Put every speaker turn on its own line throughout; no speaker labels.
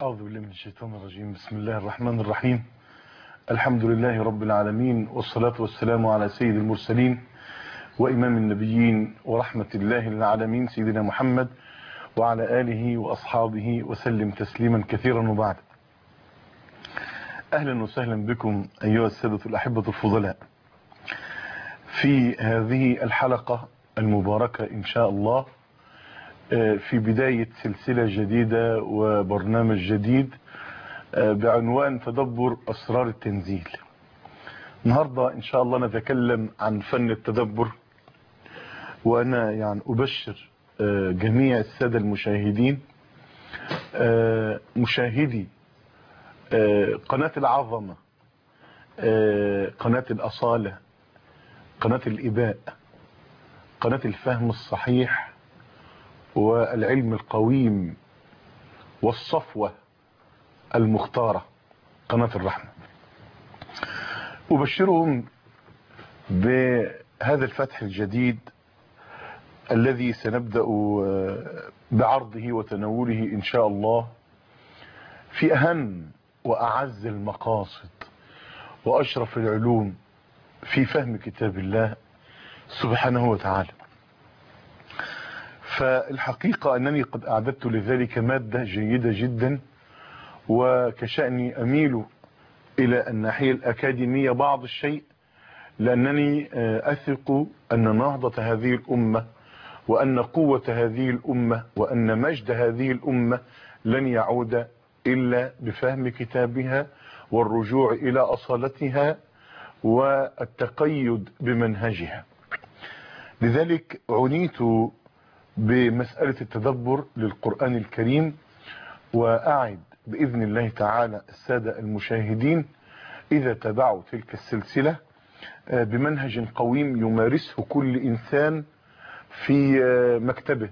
أعوذ بالله من الشيطان الرجيم. بسم الله الرحمن الرحيم. الحمد لله رب العالمين، والصلاة والسلام على سيد المرسلين وإمام النبيين ورحمة الله للعالمين سيدنا محمد وعلى آله وأصحابه وسلم تسليما كثيرا. وبعد، أهلا وسهلا بكم أيها السادة الأحبة الفضلاء في هذه الحلقة المباركة إن شاء الله، في بداية سلسلة جديدة وبرنامج جديد بعنوان تدبر أسرار التنزيل. النهاردة إن شاء الله نتكلم عن فن التدبر، وأنا يعني أبشر جميع السادة المشاهدين، مشاهدي قناة العظمة، قناة الأصالة، قناة الإباء، قناة الفهم الصحيح والعلم القويم والصفوة المختارة، قناة الرحمة. أبشرهم بهذا الفتح الجديد الذي سنبدأ بعرضه وتناوله إن شاء الله في أهم وأعز المقاصد وأشرف العلوم في فهم كتاب الله سبحانه وتعالى. فالحقيقة أنني قد أعددت لذلك مادة جيدة جدا، وكشأني أميل إلى الناحية الأكاديمية بعض الشيء، لأنني أثق أن نهضة هذه الأمة وأن قوة هذه الأمة وأن مجد هذه الأمة لن يعود إلا بفهم كتابها والرجوع إلى أصالتها والتقيد بمنهجها. لذلك عنيت بمسألة التدبر للقرآن الكريم، وأعد بإذن الله تعالى السادة المشاهدين إذا تابعوا تلك السلسلة بمنهج قويم يمارسه كل إنسان في مكتبه،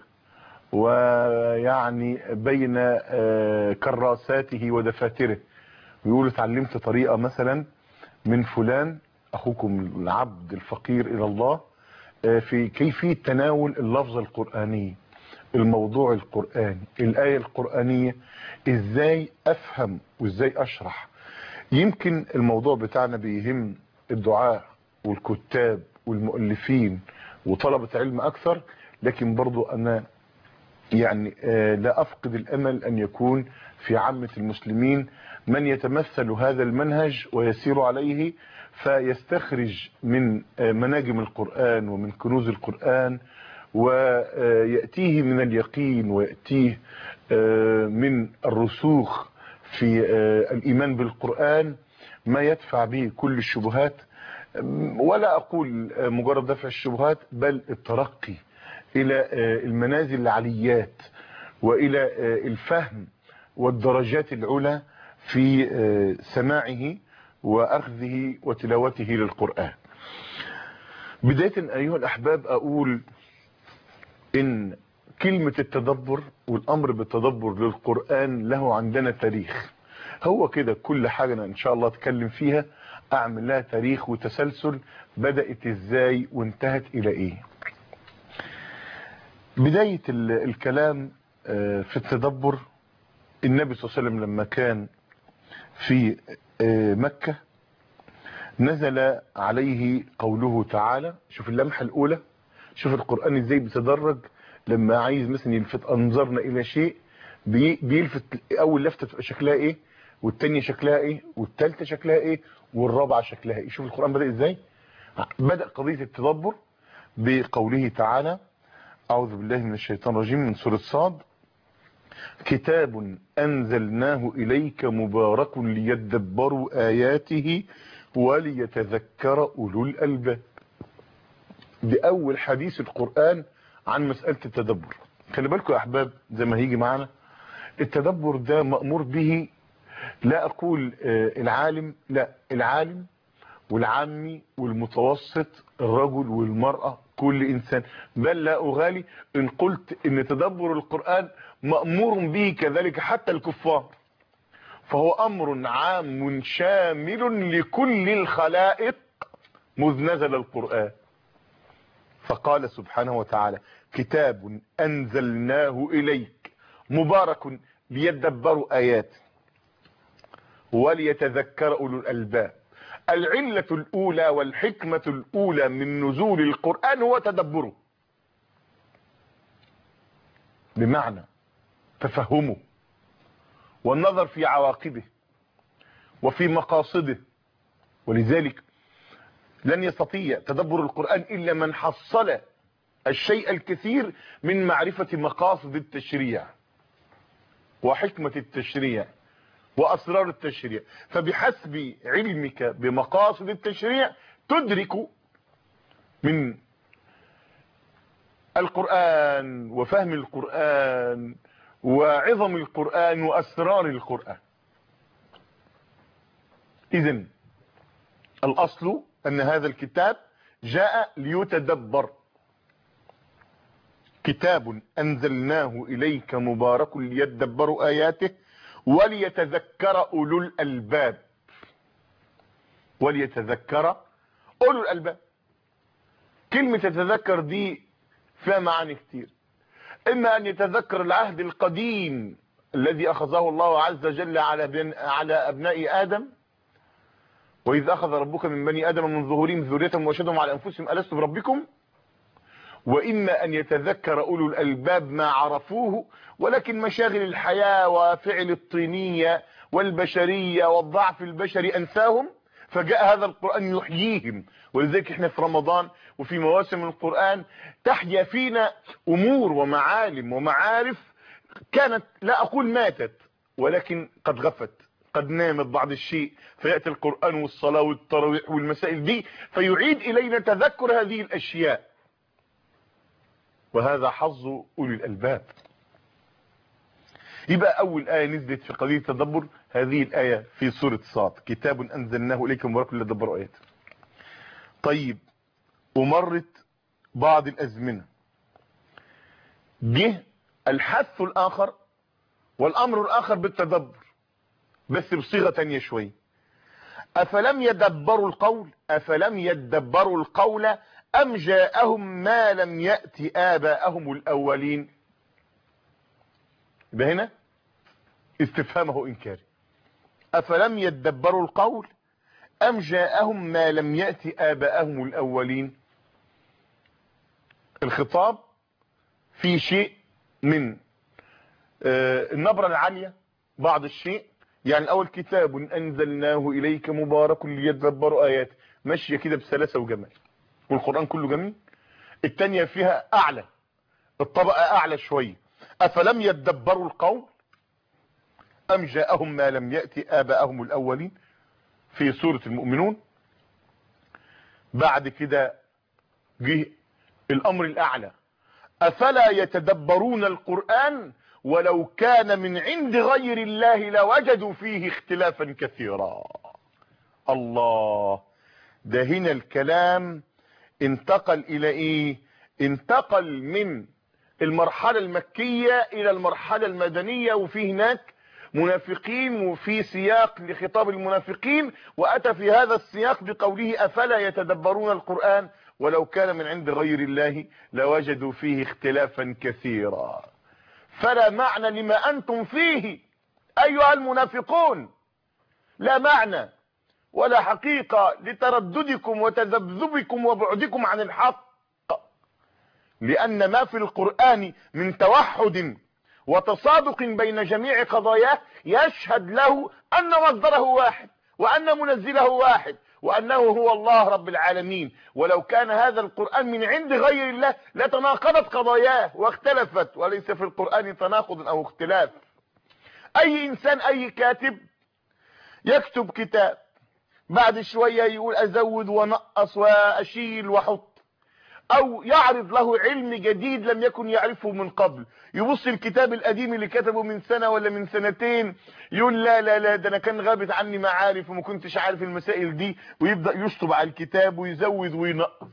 ويعني بين كراساته ودفاتره، ويقول اتعلمت طريقة مثلا من فلان أخوكم العبد الفقير إلى الله في كيفية تناول اللفظ القرآني، الموضوع القرآني، الآية القرآنية، إزاي أفهم وإزاي أشرح. يمكن الموضوع بتاعنا بيهم الدعاء والكتاب والمؤلفين وطلبة علم أكثر، لكن برضو أنا يعني لا أفقد الأمل أن يكون في عامة المسلمين من يتمثل هذا المنهج ويسير عليه، فيستخرج من مناجم القرآن ومن كنوز القرآن، ويأتيه من اليقين ويأتيه من الرسوخ في الإيمان بالقرآن ما يدفع به كل الشبهات، ولا أقول مجرد دفع الشبهات، بل الترقي إلى المنازل العليات وإلى الفهم والدرجات العلى في سماعه وأخذه وتلاوته للقرآن. بداية أيها الأحباب أقول إن كلمة التدبر والأمر بالتدبر للقرآن له عندنا تاريخ. هو كده كل حاجة إن شاء الله أتكلم فيها أعمل لها تاريخ وتسلسل، بدأت إزاي وانتهت إلى إيه. بداية الكلام في التدبر، النبي صلى الله عليه وسلم لما كان في مكة نزل عليه قوله تعالى. شوف اللمحة الأولى، شوف القرآن إزاي بيتدرج. لما عايز مثلا يلفت أنظرنا إلى شيء بيلفت أول لفتة تبقى شكلها إيه، والتانية شكلها إيه، والتالتة شكلها إيه، والرابعة شكلها إيه. شوف القرآن بدأ إزاي. بدأ قضية التدبر بقوله تعالى: أعوذ بالله من الشيطان الرجيم، من سورة صاد: كتاب أنزلناه إليك مبارك ليدبروا آياته وليتذكر أولو الألباب. دي أول حديث القرآن عن مسألة التدبر. خلي بالكم يا أحباب، زي ما هيجي معنا التدبر ده مأمور به، لا أقول العالم، لا، العالم والعامي والمتوسط، الرجل والمرأة، كل إنسان، بل لا أغالي إن قلت إن تدبر القرآن مأمور به كذلك حتى الكفار، فهو أمر عام شامل لكل الخلائق مذ نزل القرآن. فقال سبحانه وتعالى: كتاب أنزلناه إليك مبارك ليدبروا آياته. وليتذكر أولو الألباب. العلة الأولى والحكمة الأولى من نزول القرآن هو تدبره، بمعنى تفهمه والنظر في عواقبه وفي مقاصده. ولذلك لن يستطيع تدبر القرآن إلا من حصل الشيء الكثير من معرفة مقاصد التشريع وحكمة التشريع وأسرار التشريع. فبحسب علمك بمقاصد التشريع تدرك من القرآن وفهم القرآن وعظم القرآن وأسرار القرآن. إذن الأصل أن هذا الكتاب جاء ليتدبر، كتاب أنزلناه إليك مبارك ليدبروا آياته وليتذكر أولو الألباب. وليتذكر أولو الألباب. كلمة يتذكر دي فيها معاني كتير. إما أن يتذكر العهد القديم الذي أخذه الله عز وجل على أبناء آدم، وإذ أخذ ربك من بني آدم من ظهورهم ذريتهم وأشهدهم على أنفسهم ألست بربكم. وإما أن يتذكر أولو الألباب ما عرفوه، ولكن مشاغل الحياة وفعل الطينية والبشرية والضعف البشري أنساهم، فجاء هذا القرآن يحييهم. ولذلك احنا في رمضان وفي مواسم القرآن تحيا فينا أمور ومعالم ومعارف كانت لا أقول ماتت ولكن قد غفت، قد نامت بعض الشيء، فيأتي القرآن والصلاة والتراويح والمسائل دي فيعيد إلينا تذكر هذه الأشياء. وهذا حظ أولي الألباب. يبقى أول آية نزلت في قضية التدبر هذه الآية في سورة صاد، كتاب أنزلناه إليك مبارك ليدبروا آياته. طيب، ومرت بعض الأزمنة، جه الحث الآخر والأمر الآخر بالتدبر بس بصيغة تانية شوية. أفلم يدبروا القول، أفلم يدبروا القول أم جاءهم ما لم يأت آباءهم الأولين. يبقى هنا استفهامه إنكاري. أفلم يدبروا القول أم جاءهم ما لم يأت آباءهم الأولين. الخطاب في شيء من النبرة العالية، بعض الشيء. يعني الأول كتاب أنزلناه إليك مبارك ليدبروا آياته، ماشية كده بسلاسة وجمال، والقرآن كله جميل. التانية فيها أعلى، الطبقة أعلى شوية. أفلم يدبروا القول أم جاءهم ما لم يأت آباءهم الأولين في سورة المؤمنون. بعد كده جه الأمر الأعلى، أفلا يتدبرون القرآن ولو كان من عند غير الله لوجدوا فيه اختلافا كثيرا. الله، ده هنا الكلام انتقل إلى إيه؟ انتقل من المرحلة المكية إلى المرحلة المدنية، وفي هناك منافقين وفي سياق لخطاب المنافقين، وأتى في هذا السياق بقوله أفلا يتدبرون القرآن ولو كان من عند غير الله لوجدوا فيه اختلافا كثيرا. فلا معنى لما أنتم فيه أيها المنافقون، لا معنى ولا حقيقة لترددكم وتذبذبكم وبعدكم عن الحق، لأن ما في القرآن من توحد وتصادق بين جميع قضاياه يشهد له أن مصدره واحد، وأن منزله واحد، وأنه هو الله رب العالمين. ولو كان هذا القرآن من عند غير الله لتناقضت قضاياه واختلفت، وليس في القرآن تناقض أو اختلاف. أي إنسان، أي كاتب يكتب كتاب، بعد شوية يقول أزود ونقص وأشيل وحط، او يعرض له علم جديد لم يكن يعرفه من قبل، يبص الكتاب القديم اللي كتبه من سنة ولا من سنتين يقول لا لا لا ده انا كان غابت عني معارف وما كنتش عارف المسائل دي، ويبدأ يشطب على الكتاب ويزود وينقص.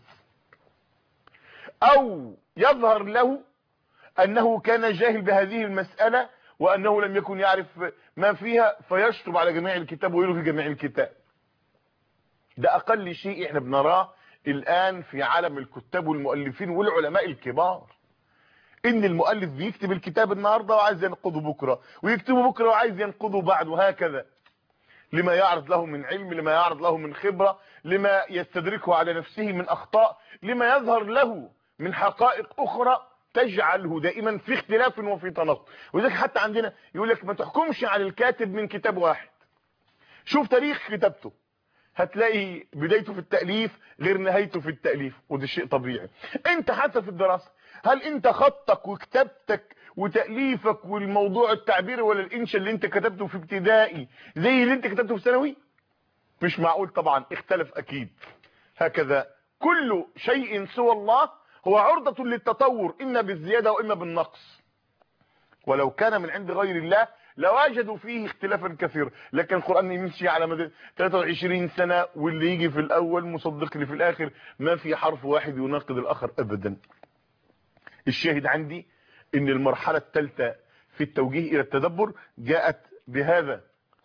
او يظهر له انه كان جاهل بهذه المسألة وانه لم يكن يعرف ما فيها، فيشطب على جميع الكتاب ويلغي جميع الكتاب. ده اقل شيء احنا بنراه الآن في عالم الكتاب والمؤلفين والعلماء الكبار، إن المؤلف بيكتب الكتاب النهاردة وعايز ينقضه بكرة، ويكتبه بكرة وعايز ينقضه بعد، وهكذا. لما يعرض له من علم، لما يعرض له من خبرة، لما يستدركه على نفسه من أخطاء، لما يظهر له من حقائق أخرى تجعله دائما في اختلاف وفي تناقض. ولذلك حتى عندنا يقول لك ما تحكمش على الكاتب من كتاب واحد، شوف تاريخ كتابته، هتلاقي بدايته في التأليف غير نهايته في التأليف، وده شيء طبيعي. انت حتى في الدراسة، هل انت خطك وكتابتك وتأليفك والموضوع التعبيري ولا الانشاء اللي انت كتبته في ابتدائي زي اللي انت كتبته في ثانوي؟ مش معقول طبعا، اختلف اكيد. هكذا كل شيء سوى الله هو عرضة للتطور، اما بالزيادة واما بالنقص. ولو كان من عند غير الله لوجدوا فيه اختلافا كثيرا، لكن القرآن يمشي على مدى 23 سنة، واللي يجي في الاول مصدق لي في الاخر، ما في حرف واحد يناقض الاخر ابدا. الشاهد عندي ان المرحلة الثالثة في التوجيه الى التدبر جاءت بهذا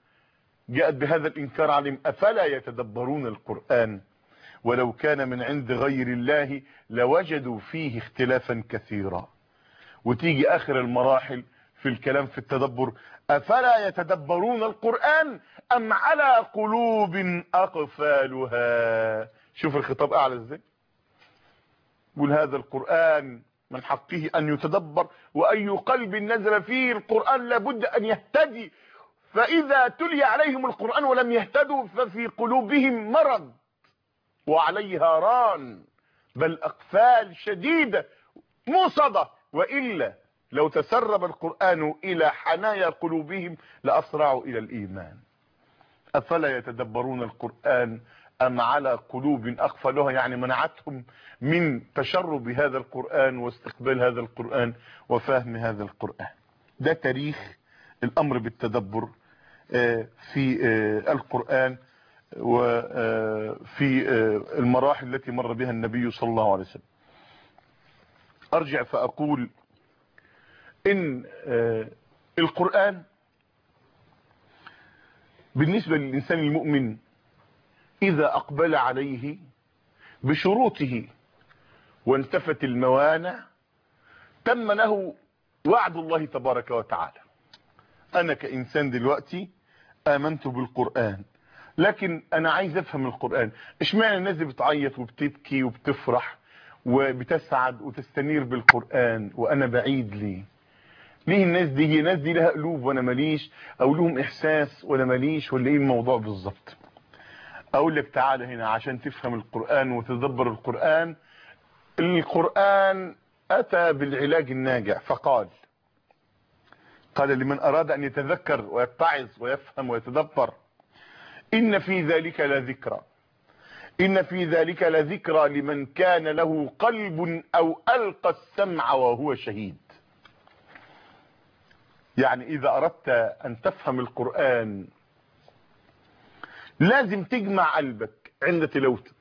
الانكار عليهم، افلا يتدبرون القرآن ولو كان من عند غير الله لوجدوا فيه اختلافا كثيرا. وتيجي اخر المراحل في الكلام في التدبر، افلا يتدبرون القرآن ام على قلوب اقفالها. شوف الخطاب اعلى ازاي، يقول هذا القرآن من حقه ان يتدبر، واي قلب نزل فيه القرآن لابد ان يهتدي، فاذا تلي عليهم القرآن ولم يهتدوا ففي قلوبهم مرض وعليها ران، بل اقفال شديدة موصدة، وإلا لو تسرب القرآن إلى حنايا قلوبهم لأسرعوا إلى الإيمان. أفلا يتدبرون القرآن أم على قلوب أقفلها، يعني منعتهم من تشرب هذا القرآن واستقبال هذا القرآن وفهم هذا القرآن. ده تاريخ الأمر بالتدبر في القرآن وفي المراحل التي مر بها النبي صلى الله عليه وسلم. أرجع فأقول إن القرآن بالنسبة للإنسان المؤمن إذا أقبل عليه بشروطه وانتفت الموانع تم له وعد الله تبارك وتعالى. أنا كإنسان دلوقتي آمنت بالقرآن، لكن أنا عايز أفهم القرآن. اشمعنى الناس دي بتعيط وبتبكي وبتفرح وبتسعد وتستنير بالقرآن وأنا بعيد ليه؟ ليه الناس دي لها قلوب وانا ماليش، او لهم احساس وانا ماليش، ولا ايه الموضوع بالظبط؟ اقول لك تعالى هنا عشان تفهم القرآن وتدبر القرآن. القرآن اتى بالعلاج الناجع، فقال لمن اراد ان يتذكر ويتعظ ويفهم ويتدبر ان في ذلك لذكرى، ان في ذلك لذكرى لمن كان له قلب او القى السمع وهو شهيد. يعني إذا أردت أن تفهم القرآن لازم تجمع قلبك عند تلاوته،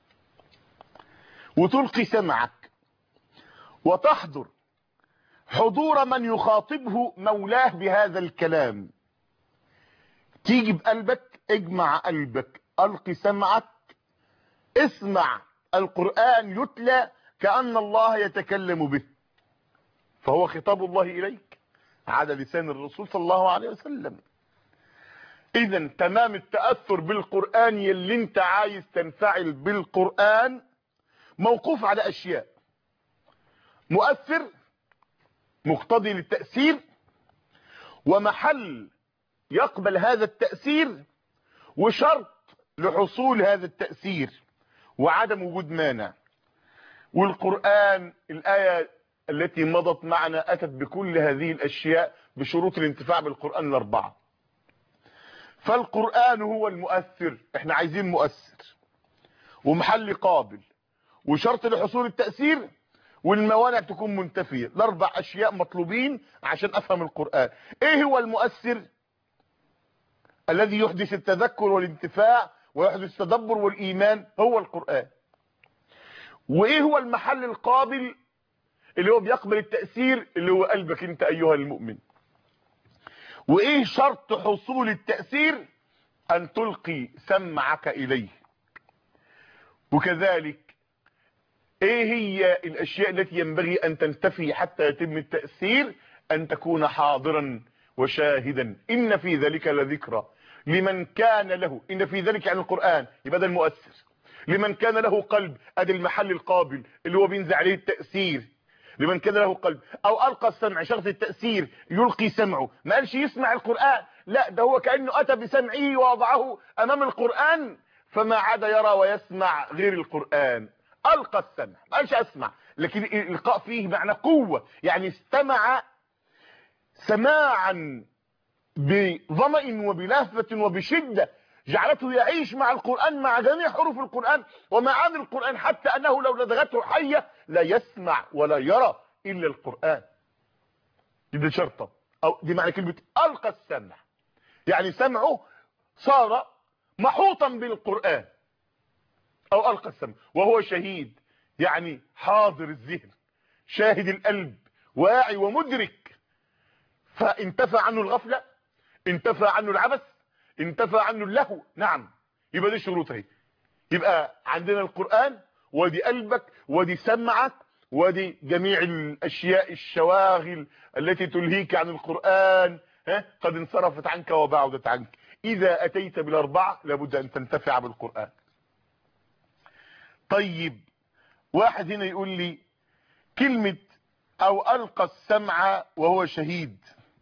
وتلقي سمعك، وتحضر حضور من يخاطبه مولاه بهذا الكلام. تيجي بقلبك، اجمع قلبك، ألقي سمعك، اسمع القرآن يتلى كأن الله يتكلم به، فهو خطاب الله إليك على لسان الرسول صلى الله عليه وسلم. اذا تمام التأثر بالقرآن يلي انت عايز تنفعل بالقرآن موقوف على اشياء: مؤثر، مقتضي للتأثير، ومحل يقبل هذا التأثير، وشرط لحصول هذا التأثير، وعدم وجود مانع. والقرآن الآية التي مضت معنا أتت بكل هذه الأشياء بشروط الانتفاع بالقرآن الأربعة. فالقرآن هو المؤثر، احنا عايزين مؤثر ومحل قابل وشرط لحصول التأثير والموانع تكون منتفية. الأربع أشياء مطلوبين عشان أفهم القرآن. ايه هو المؤثر الذي يحدث التذكر والانتفاع ويحدث التدبر والإيمان؟ هو القرآن. وايه هو المحل القابل اللي هو بيقبل التأثير؟ اللي هو قلبك انت ايها المؤمن. وايه شرط حصول التأثير؟ ان تلقي سمعك اليه. وكذلك ايه هي الاشياء التي ينبغي ان تنتفي حتى يتم التأثير؟ ان تكون حاضرا وشاهدا. ان في ذلك لذكرى لمن كان له، إن في ذلك عن القرآن يبقى ده المؤثر. لمن كان له قلب، ادي المحل القابل اللي هو بينزع عليه التأثير. لمن كان له قلب، او القى السمع، شرط التأثير يلقي سمعه، ما قالش يسمع القرآن، لا ده هو كأنه اتى بسمعه ووضعه امام القرآن فما عاد يرى ويسمع غير القرآن. القى السمع، ما قالش اسمع، لكن الالقاء فيه معنى قوة، يعني استمع سماعا بظمأ وبلهفة وبشدة جعلته يعيش مع القرآن، مع جميع حروف القرآن ومعاني القرآن، حتى أنه لو لدغته حية لا يسمع ولا يرى إلا القرآن. دي شرطة، أو دي معنى كلمة ألقى السمع، يعني سمعه صار محوطا بالقرآن. أو ألقى السمع وهو شهيد، يعني حاضر الذهن، شاهد القلب، واعي ومدرك، فانتفى عنه الغفلة، انتفى عنه العبث، انتفى عنه اللهو. نعم، يبقى دي شروط اهي. يبقى عندنا القرآن، ودي قلبك، ودي سمعك، ودي جميع الاشياء الشواغل التي تلهيك عن القرآن قد انصرفت عنك وبعدت عنك. اذا اتيت بالاربعة لابد ان تنتفع بالقرآن. طيب، واحد هنا يقول لي كلمة او القى السمع وهو شهيد،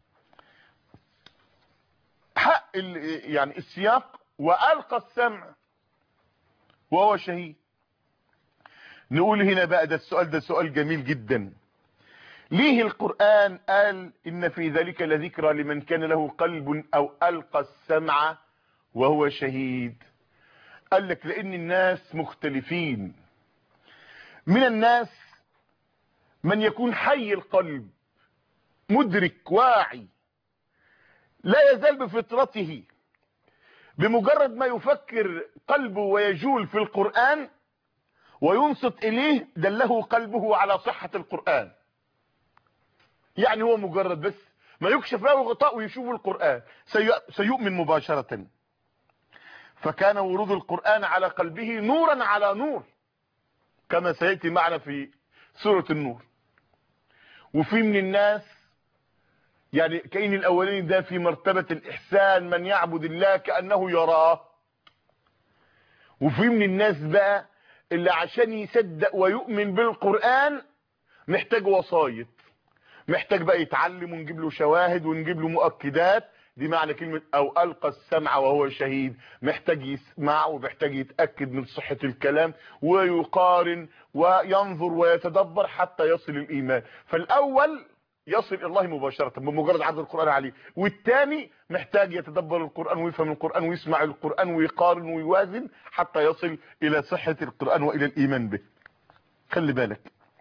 حق يعني السياق والقى السمع وهو شهيد. نقول هنا بقى، ده السؤال ده سؤال جميل جدا. ليه القرآن قال ان في ذلك لذكرى لمن كان له قلب او القى السمع وهو شهيد؟ قال لك لان الناس مختلفين. من الناس من يكون حي القلب مدرك واعي، لا يزال بفطرته، بمجرد ما يفكر قلبه ويجول في القرآن وينصت إليه دله قلبه على صحة القرآن. يعني هو مجرد بس ما يكشف له غطاء ويشوف القرآن سيؤمن مباشرة. فكان ورود القرآن على قلبه نورا على نور، كما سيأتي معنا في سورة النور. وفي من الناس يعني كأن الأولين ده في مرتبة الإحسان، من يعبد الله كأنه يراه. وفي من الناس بقى اللي عشان يصدق ويؤمن بالقرآن محتاج وسايط، محتاج بقى يتعلم ونجيب له شواهد ونجيب له مؤكدات. دي معنى كلمة او القى السمع وهو شهيد، محتاج يسمع ومحتاج يتأكد من صحة الكلام ويقارن وينظر ويتدبر حتى يصل الإيمان. فالأول يصل إلى الله مباشرة بمجرد عرض القرآن عليه، والثاني محتاج يتدبر القرآن ويفهم القرآن ويسمع القرآن ويقارن ويوازن حتى يصل إلى صحة القرآن وإلى الإيمان به. خلي بالك،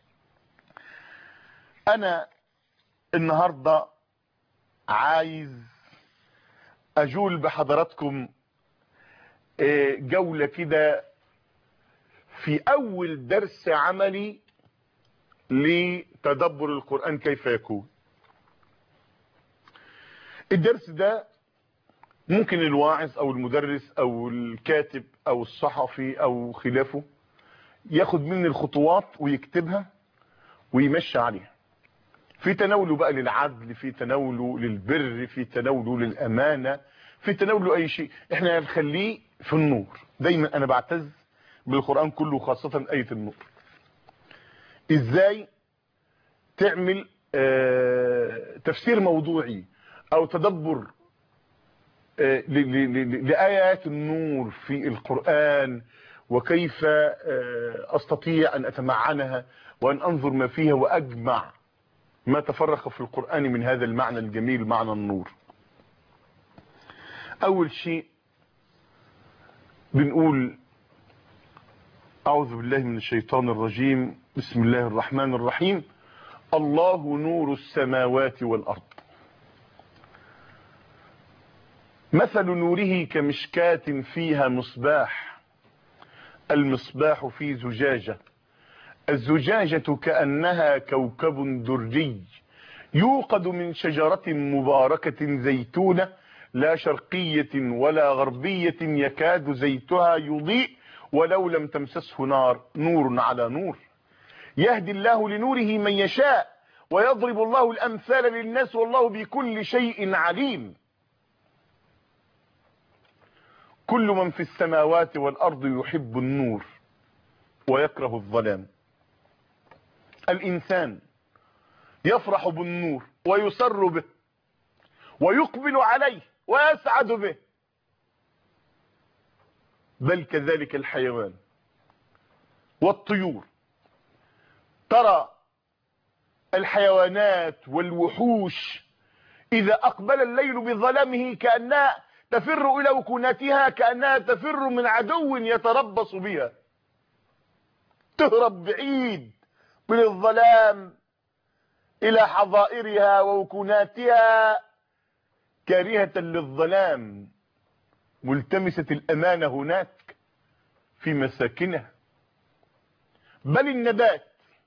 أنا النهاردة عايز أجول بحضراتكم جولة كده في أول درس عملي لتدبر القرآن كيف يكون. الدرس ده ممكن الواعظ أو المدرس أو الكاتب أو الصحفي أو خلافه ياخد مني الخطوات ويكتبها ويمشي عليها، في تناوله بقى للعدل، في تناوله للبر، في تناوله للأمانة، في تناوله أي شيء. احنا هنخليه في النور. دايما أنا بعتز بالقرآن كله، خاصة آية النور. إزاي تعمل تفسير موضوعي أو تدبر لآيات النور في القرآن، وكيف أستطيع أن أتمعنها وأن أنظر ما فيها وأجمع ما تفرق في القرآن من هذا المعنى الجميل، معنى النور. أول شيء بنقول أعوذ بالله من الشيطان الرجيم، بسم الله الرحمن الرحيم. الله نور السماوات والأرض، مثل نوره كمشكاة فيها مصباح، المصباح في زجاجة، الزجاجة كأنها كوكب دري يوقد من شجرة مباركة زيتونة لا شرقية ولا غربية يكاد زيتها يضيء ولو لم تمسسه نار، نور على نور، يهدي الله لنوره من يشاء ويضرب الله الأمثال للناس والله بكل شيء عليم. كل من في السماوات والأرض يحب النور ويكره الظلام. الإنسان يفرح بالنور ويسر به ويقبل عليه ويسعد به، بل كذلك الحيوان والطيور. ترى الحيوانات والوحوش إذا أقبل الليل بظلامه كأنها تفر إلى وكناتها، كأنها تفر من عدو يتربص بها، تهرب بعيد من الظلام إلى حظائرها ووكناتها كارهة للظلام، ملتمسة الأمان هناك في مساكنها. بل النبات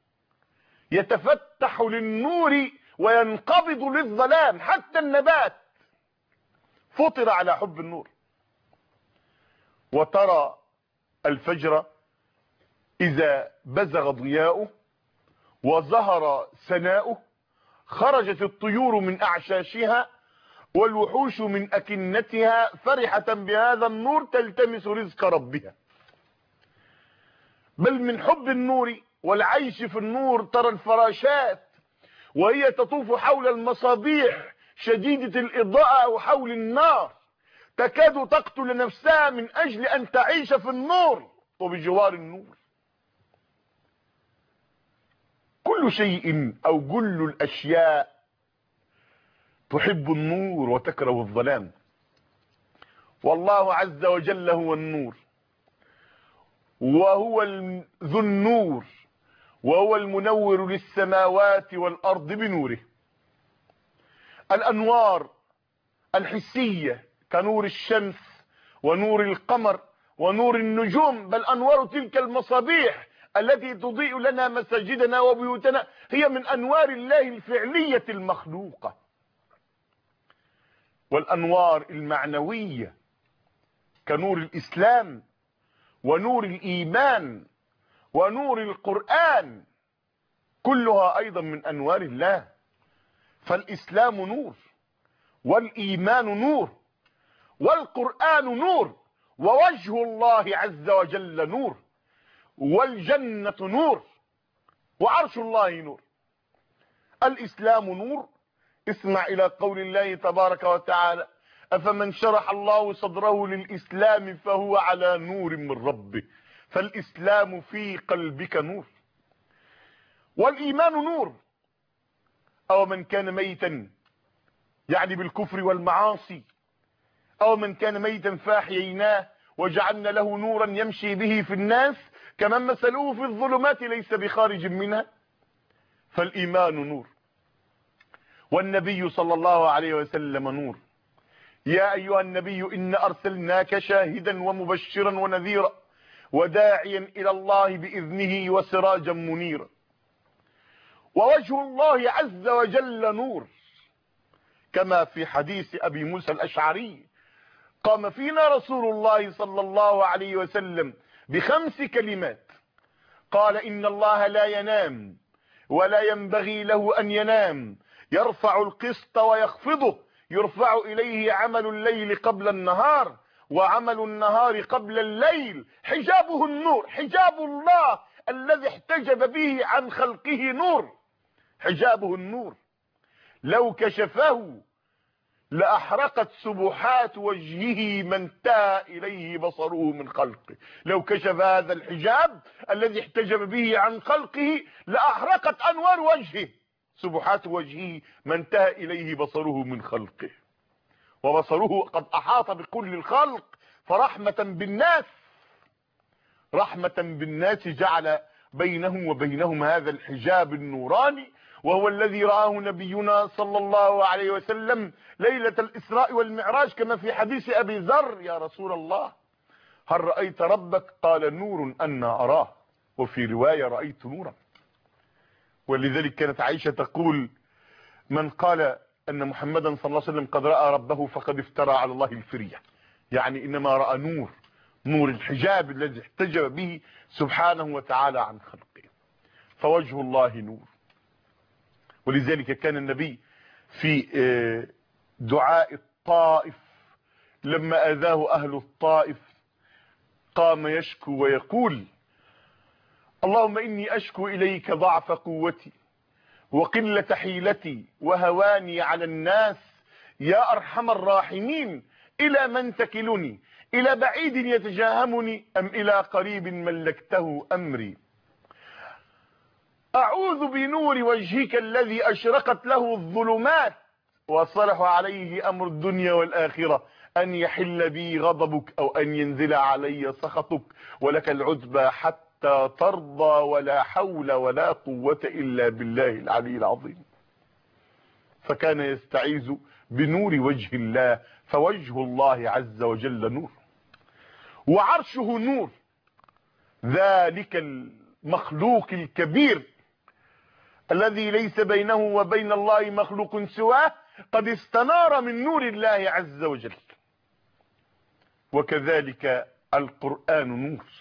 يتفتح للنور وينقبض للظلام، حتى النبات فطر على حب النور. وترى الفجر إذا بزغ ضياؤه وظهر سناؤه خرجت الطيور من أعشاشها والوحوش من أكنتها فرحة بهذا النور تلتمس رزق ربها. بل من حب النور والعيش في النور ترى الفراشات وهي تطوف حول المصابيح شديدة الإضاءة أو حول النار تكاد تقتل نفسها من أجل أن تعيش في النور وبجوار النور. كل شيء أو كل الأشياء تحب النور وتكره الظلام. والله عز وجل هو النور، وهو ذو النور، وهو المنور للسماوات والأرض بنوره. الأنوار الحسية كنور الشمس ونور القمر ونور النجوم، بل أنوار تلك المصابيح التي تضيء لنا مساجدنا وبيوتنا هي من أنوار الله الفعلية المخلوقة. والأنوار المعنوية كنور الإسلام ونور الإيمان ونور القرآن كلها أيضا من أنوار الله. فالإسلام نور والإيمان نور والقرآن نور ووجه الله عز وجل نور والجنة نور وعرش الله نور. الإسلام نور. اسمع إلى قول الله تبارك وتعالى: أفمن شرح الله صدره للإسلام فهو على نور من ربه. فالإسلام في قلبك نور. والإيمان نور. أو من كان ميتا يعني بالكفر والمعاصي، أو من كان ميتا فاحييناه وجعلنا له نورا يمشي به في الناس كمن مثله في الظلمات ليس بخارج منها. فالإيمان نور. والنبي صلى الله عليه وسلم نور. يا أيها النبي إن أرسلناك شاهدا ومبشرا ونذيرا وداعيا إلى الله بإذنه وسراجا منيرا. ووجه الله عز وجل نور، كما في حديث أبي موسى الأشعري: قام فينا رسول الله صلى الله عليه وسلم ب5 كلمات، قال: إن الله لا ينام ولا ينبغي له أن ينام، يرفع القسط ويخفضه، يرفع إليه عمل الليل قبل النهار وعمل النهار قبل الليل، حجابه النور. حجاب الله الذي احتجب به عن خلقه نور، حجابه النور. لو كشفه لأحرقت سبحات وجهه ما انتهى إليه بصره من خلقه. لو كشف هذا الحجاب الذي احتجب به عن خلقه لأحرقت أنوار وجهه، سبحات وجهه ما انتهى إليه بصره من خلقه. وبصره قد أحاط بكل الخلق، فرحمة بالناس، رحمة بالناس جعل بينهم وبينهم هذا الحجاب النوراني، وهو الذي رآه نبينا صلى الله عليه وسلم ليلة الإسراء والمعراج، كما في حديث أبي ذر: يا رسول الله هل رأيت ربك؟ قال: نور أنا أراه. وفي رواية: رأيت نورا. ولذلك كانت عائشة تقول: من قال أن محمدا صلى الله عليه وسلم قد رأى ربه فقد افترى على الله الفرية، يعني إنما رأى نور، نور الحجاب الذي احتجب به سبحانه وتعالى عن خلقه. فوجه الله نور. ولذلك كان النبي في دعاء الطائف لما أذاه أهل الطائف قام يشكو ويقول: اللهم إني أشكو إليك ضعف قوتي وقلة حيلتي وهواني على الناس يا أرحم الراحمين، إلى من تكلني؟ إلى بعيد يتجاهمني أم إلى قريب ملكته أمري؟ أعوذ بنور وجهك الذي أشرقت له الظلمات وصلح عليه أمر الدنيا والآخرة أن يحل بي غضبك أو أن ينزل علي سخطك، ولك العتبى حتى ترضى، ولا حول ولا قوة إلا بالله العلي العظيم. فكان يستعيذ بنور وجه الله، فوجه الله عز وجل نور وعرشه نور، ذلك المخلوق الكبير الذي ليس بينه وبين الله مخلوق سواه قد استنار من نور الله عز وجل. وكذلك القرآن نور،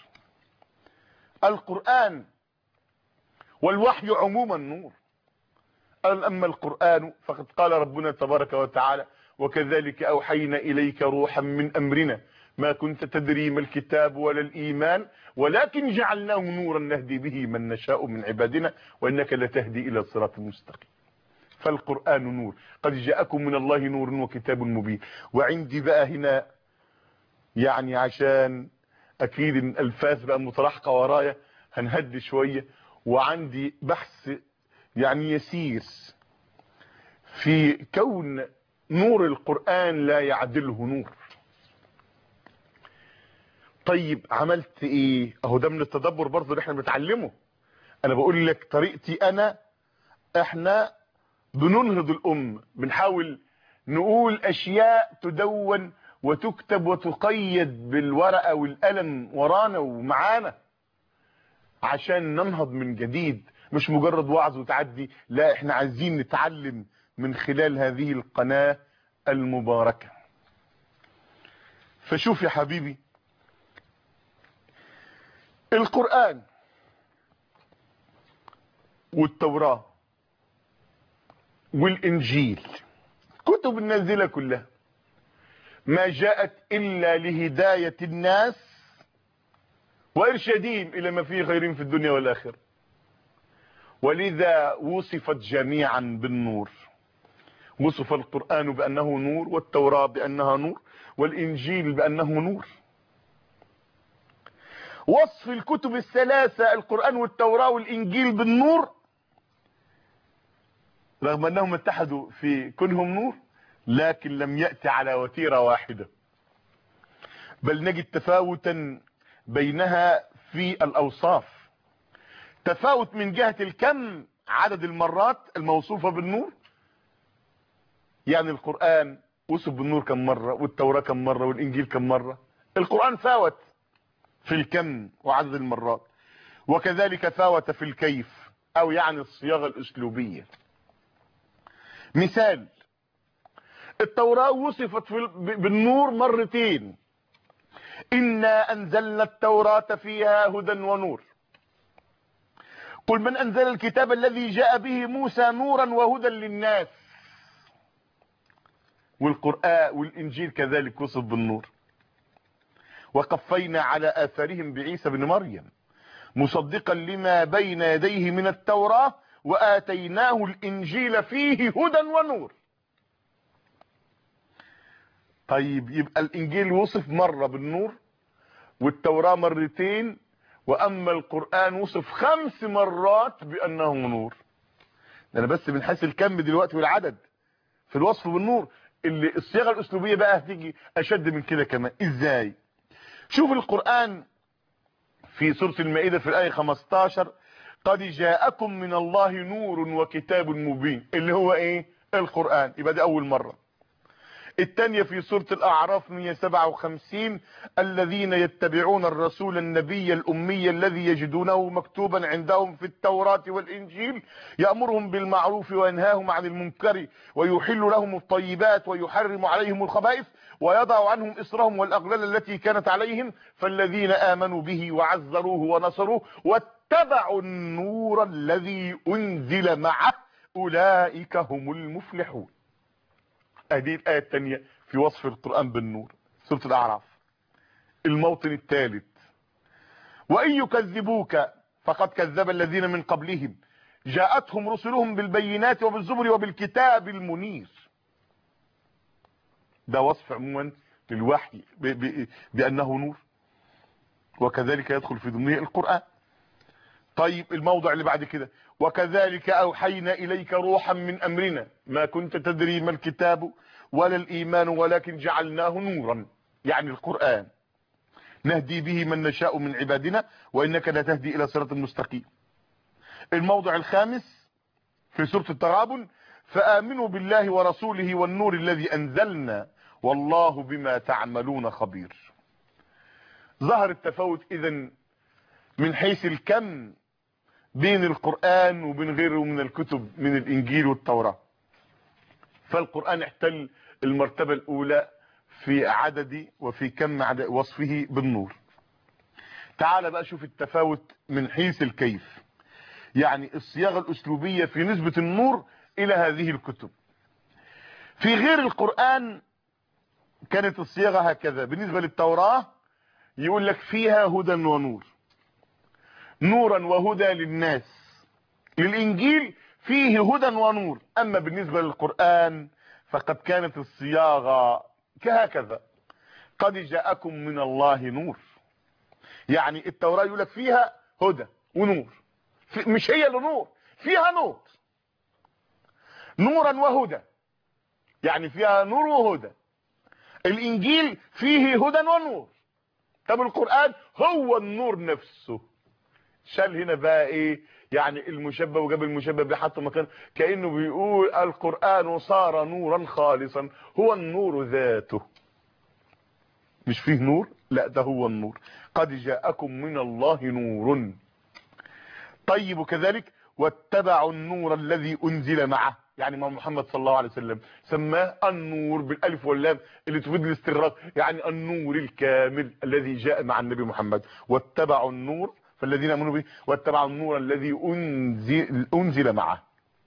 القرآن والوحي عموما نور. أما القرآن فقد قال ربنا تبارك وتعالى: وكذلك أوحينا إليك روحا من أمرنا ما كنت تدري ما الكتاب ولا الإيمان ولكن جعلناه نورا نهدي به من نشاء من عبادنا وإنك لتهدي إلى صراط مستقيم. فالقرآن نور، قد جاءكم من الله نور وكتاب مبين. وعندي بقى هنا يعني عشان أكيد الألفاظ بقى متلاحقة ورايا هنهدي شوية، وعندي بحث يعني يسير في كون نور القرآن لا يعدله نور. طيب عملت ايه؟ اهو ده من التدبر برضه اللي احنا بنتعلمه. انا بقول لك طريقتي انا، احنا بننهض الام، بنحاول نقول اشياء تدون وتكتب وتقيد بالورقة والقلم ورانا ومعانا عشان ننهض من جديد، مش مجرد وعظ وتعدي، لا احنا عايزين نتعلم من خلال هذه القناة المباركة. فشوف يا حبيبي، القرآن والتوراة والإنجيل كتب النازلة كلها ما جاءت إلا لهداية الناس وإرشادهم إلى ما فيه خير في الدنيا والآخرة، ولذا وصفت جميعا بالنور. وصف القرآن بأنه نور، والتوراة بأنها نور، والإنجيل بأنه نور. وصف الكتب الثلاثة القرآن والتوراة والإنجيل بالنور، رغم أنهم اتحدوا في كونهم نور، لكن لم يأتي على وتيرة واحدة، بل نجد تفاوتا بينها في الأوصاف. تفاوت من جهة الكم، عدد المرات الموصوفة بالنور، يعني القرآن وصف بالنور كم مرة، والتوراة كم مرة، والإنجيل كم مرة. القرآن فاوت في الكم وعدد المرات، وكذلك فاوت في الكيف أو يعني الصياغة الأسلوبية. مثال: التوراة وصفت بالنور مرتين: إنا أنزلنا التوراة فيها هدى ونور، قل من أنزل الكتاب الذي جاء به موسى نورا وهدى للناس. والقرآن والإنجيل كذلك وصف بالنور: وقفينا على آثارهم بعيسى بن مريم مصدقا لما بين يديه من التوراة وآتيناه الإنجيل فيه هدى ونور. طيب يبقى الإنجيل وصف مرة بالنور، والتوراة مرتين، وأما القرآن وصف 5 مرات بأنه نور. أنا بس بنحس الكم دلوقتي والعدد في الوصف بالنور، اللي الصيغة الأسلوبية بقى هتيجي أشد من كده كمان. إزاي؟ شوف القرآن في سورة المائدة في الآية 15: قد جاءكم من الله نور وكتاب مبين، اللي هو ايه؟ القرآن. يبقى دي أول مرة. الثانية في سورة الأعراف 157: الذين يتبعون الرسول النبي الأمي الذي يجدونه مكتوبا عندهم في التوراة والإنجيل يأمرهم بالمعروف وينهاهم عن المنكر ويحل لهم الطيبات ويحرم عليهم الخبائث ويضع عنهم إصرهم والأغلال التي كانت عليهم فالذين آمنوا به وعزروه ونصروه واتبعوا النور الذي أنزل معه أولئك هم المفلحون. هذه الآية الثانية في وصف القرآن بالنور. سورة الأعراف. الموطن الثالث: وإن يكذبوك فقد كذب الذين من قبلهم جاءتهم رسلهم بالبينات وبالزبر وبالكتاب المنير. ده وصف عموما للوحي بأنه نور، وكذلك يدخل في ضمنه القرآن. طيب الموضع اللي بعد كده: وكذلك أوحينا إليك روحا من أمرنا ما كنت تدري ما الكتاب ولا الإيمان ولكن جعلناه نورا، يعني القرآن، نهدي به من نشاء من عبادنا وإنك لا تهدي إلى صراط مستقيم. الموضع الخامس في سورة التغابن: فآمنوا بالله ورسوله والنور الذي أنزلنا والله بما تعملون خبير. ظهر التفاوت إذن من حيث الكم بين القرآن وبين غيره من الكتب من الإنجيل والتوراة. فالقرآن احتل المرتبة الأولى في عدد وفي كم وصفه بالنور. تعال بقى شوف التفاوت من حيث الكيف، يعني الصياغة الأسلوبية في نسبة النور إلى هذه الكتب. في غير القرآن كانت الصياغة هكذا: بالنسبة للتوراة يقول لك فيها هدى ونور، نورا وهدى للناس. للإنجيل فيه هدى ونور. أما بالنسبة للقرآن فقد كانت الصياغة كهكذا: قد جاءكم من الله نور. يعني التوراة يقول لك فيها هدى ونور، مش هي اللي نور، فيها نور، نورا وهدى، يعني فيها نور وهدى. الإنجيل فيه هدى ونور. طب القرآن هو النور نفسه. شال هنا بقى ايه؟ يعني المشبه وجاب المشبه بحطه مكان، كأنه بيقول القرآن صار نورا خالصا، هو النور ذاته. مش فيه نور، لا ده هو النور. قد جاءكم من الله نور. طيب وكذلك واتبعوا النور الذي أنزل معه، يعني مع محمد صلى الله عليه وسلم سماه النور بالالف واللام اللي تفيد الاستغراق، يعني النور الكامل الذي جاء مع النبي محمد. واتبعوا النور فالذين امنوا به واتبعوا النور الذي انزل معه.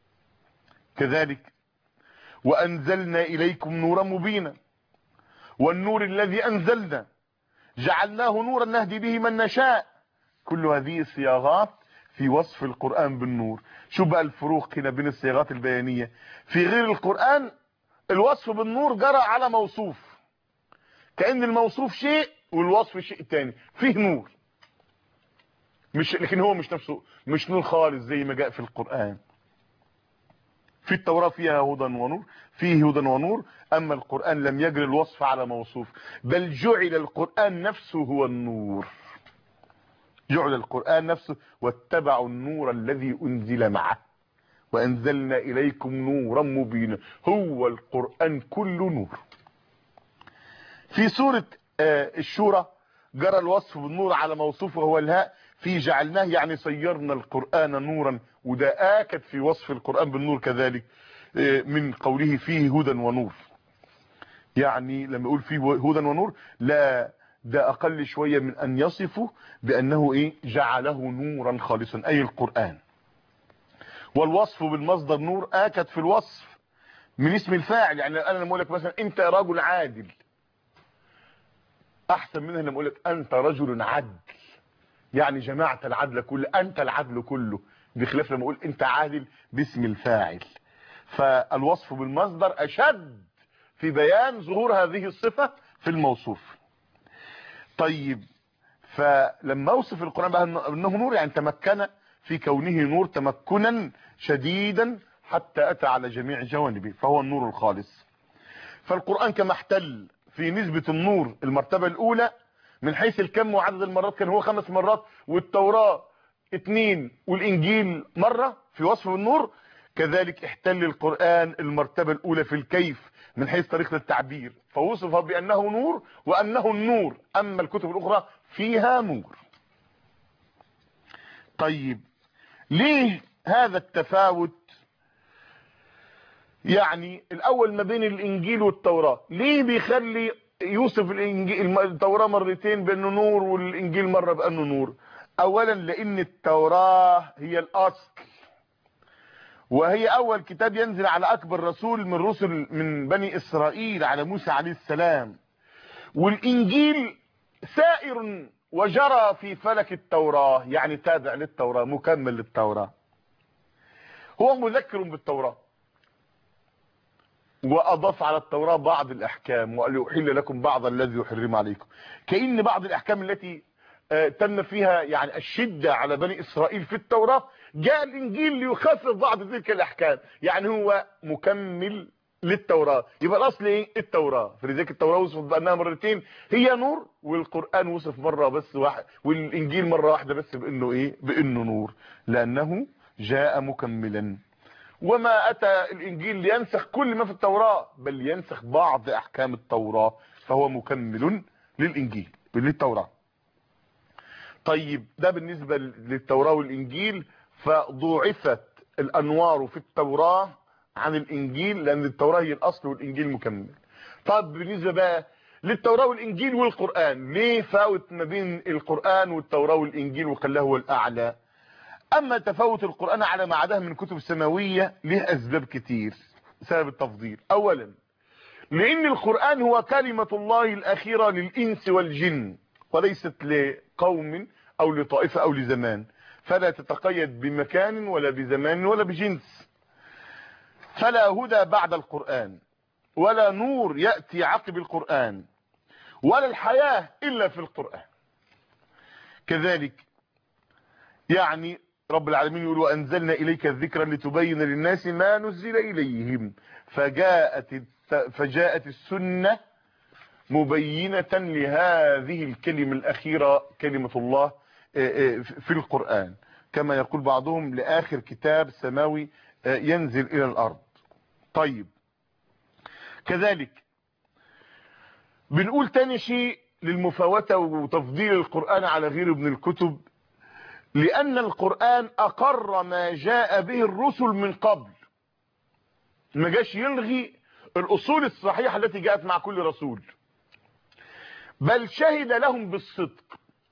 كذلك وانزلنا اليكم نورا مبينا والنور الذي انزلنا جعلناه نورا نهدي به من نشاء. كل هذه صياغات في وصف القرآن بالنور. شو بقى الفروق هنا بين الصياغات البيانية؟ في غير القرآن الوصف بالنور جرى على موصوف، كأن الموصوف شيء والوصف شيء تاني. فيه نور مش، لكن هو مش نفسه، مش نور خالص زي ما جاء في القرآن. في التوراة فيها هدى ونور، فيه هدى ونور. اما القرآن لم يجري الوصف على موصوف، بل جعل القرآن نفسه هو النور. جعل القرآن نفسه واتبعوا النور الذي انزل معه وانزلنا اليكم نورا مبينا. هو القرآن كله نور. في سورة الشورى جرى الوصف بالنور على موصوفه هو الهاء في جعلناه، يعني صيرنا القرآن نورا، وده آكد في وصف القرآن بالنور كذلك من قوله فيه هدى ونور. يعني لما يقول فيه هدى ونور لا، ده اقل شوية من ان يصفه بانه ايه؟ جعله نورا خالصا، اي القرآن. والوصف بالمصدر نور آكد في الوصف من اسم الفاعل. يعني انا لما اقول لك مثلا انت رجل عادل احسن منها لما اقول لك انت رجل عدل، يعني جماعة العدل كله، انت العدل كله، بخلاف لما اقول انت عادل باسم الفاعل. فالوصف بالمصدر اشد في بيان ظهور هذه الصفة في الموصوف. طيب فلما اوصف القرآن بقى انه نور، يعني تمكن في كونه نور تمكنا شديدا حتى اتى على جميع جوانبه، فهو النور الخالص. فالقرآن كما احتل في نسبة النور المرتبة الاولى من حيث الكم وعدد المرات، كان هو 5 مرات، والتوراة 2 والانجيل مرة في وصف النور، كذلك احتل القرآن المرتبة الاولى في الكيف من حيث طريقة التعبير، فوصف بانه نور وانه النور. اما الكتب الاخرى فيها نور. طيب ليه هذا التفاوت؟ يعني الاول ما بين الانجيل والتوراة، ليه بيخلي يوصف التوراة مرتين بانه نور والانجيل مرة بانه نور؟ اولا لان التوراة هي الاصل، وهي اول كتاب ينزل على اكبر رسول من رسل من بني اسرائيل، على موسى عليه السلام. والإنجيل سائر وجرى في فلك التوراة، يعني تابع للتوراة مكمل للتوراة، هو مذكر بالتوراة وأضاف على التوراة بعض الأحكام وقال يحل لكم بعض الذي يحرم عليكم، كأن بعض الأحكام التي تم فيها يعني الشدة على بني إسرائيل في التوراة جاء الإنجيل ليخفف بعض تلك الأحكام، يعني هو مكمل للتوراة. يبقى الأصل إيه؟ التوراة. فلذلك التوراة وصفت بأنها مرتين هي نور، والقرآن وصف مرة بس واحد، والإنجيل مرة واحدة بس بأنه إيه؟ بأنه نور، لأنه جاء مكملا. وما أتى الإنجيل لينسخ كل ما في التوراة، بل ينسخ بعض أحكام التوراة، فهو مكمل للإنجيل للتوراة. طيب ده بالنسبة للتوراة والإنجيل، فضوعفت الأنوار في التوراة عن الإنجيل، لأن التوراة هي الأصل والإنجيل مكمل. طب بالنسبة بقى للتوراة والإنجيل والقرآن، ليه فاوت ما بين القرآن والتوراة والإنجيل وخلاه هو الأعلى؟ أما تفاوت القرآن على ما عداه من كتب سماوية له أسباب كتير. سبب التفضيل: أولا لأن القرآن هو كلمة الله الأخيرة للإنس والجن، وليست لقوم أو لطائفة أو لزمان، فلا تتقيد بمكان ولا بزمان ولا بجنس. فلا هدى بعد القرآن، ولا نور يأتي عقب القرآن، ولا الحياة إلا في القرآن. كذلك يعني رب العالمين يقول وأنزلنا إليك الذكر لتبين للناس ما نزل إليهم، فجاءت السنة مبينة لهذه الكلمة الأخيرة كلمة الله في القرآن، كما يقول بعضهم لآخر كتاب سماوي ينزل إلى الأرض. طيب كذلك بنقول تاني شيء للمفاوتة وتفضيل القرآن على غيره من الكتب، لأن القرآن أقر ما جاء به الرسل من قبل، ما جاش يلغي الأصول الصحيحة التي جاءت مع كل رسول، بل شهد لهم بالصدق،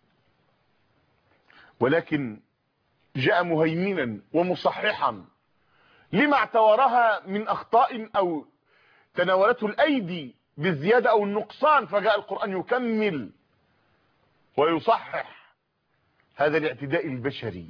ولكن جاء مهيمنا ومصححا لما اعتبرها من أخطاء أو تناولته الأيدي بالزيادة أو النقصان، فجاء القرآن يكمل ويصحح هذا الاعتداء البشري.